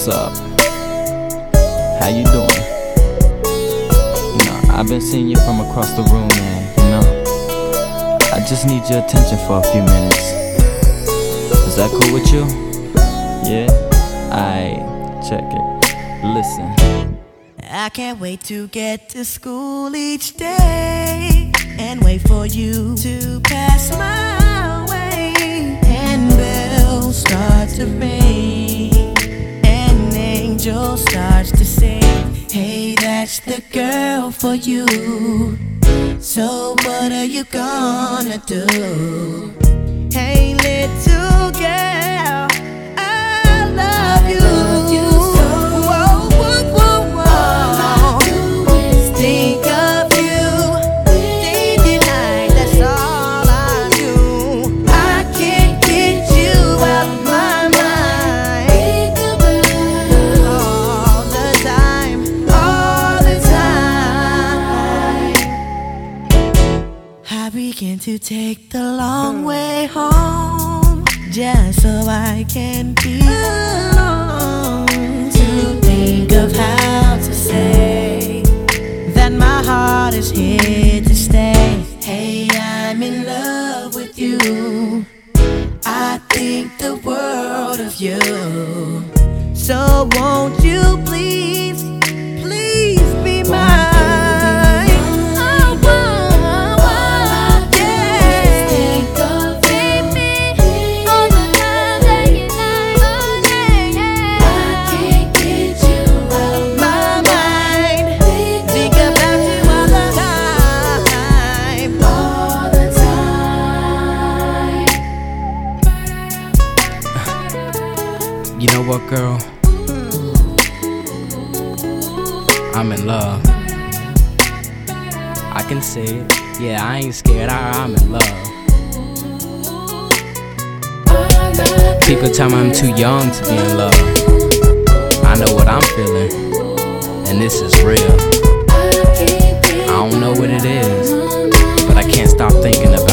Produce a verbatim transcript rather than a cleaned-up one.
up? How you doing? You know, I've been seeing you from across the room, man, you know. I just need your attention for a few minutes. Is that cool with you? Yeah? Aight, check it. Listen. I can't wait to get to school each day and wait for you to pass my way. And bells start to ring, an angel starts to sing. Hey, that's the girl for you. So what are you gonna do? Hey, little girl, I love you. I love you so. Whoa, whoa, whoa, whoa. All I do is think of you. Day and night, that's all I do. I can't get you out of my mind. Think about you all the time, all the time. I begin to take the long way home, just so I can be alone. To think of how to say that my heart is here to stay. Hey, I'm in love with you. I think the world of you. So won't you please, please be mine? You know what, girl? I'm in love. I can say it. Yeah, I ain't scared. I, I'm in love. People tell me I'm too young to be in love. I know what I'm feeling, and this is real. I don't know what it is, but I can't stop thinking about it.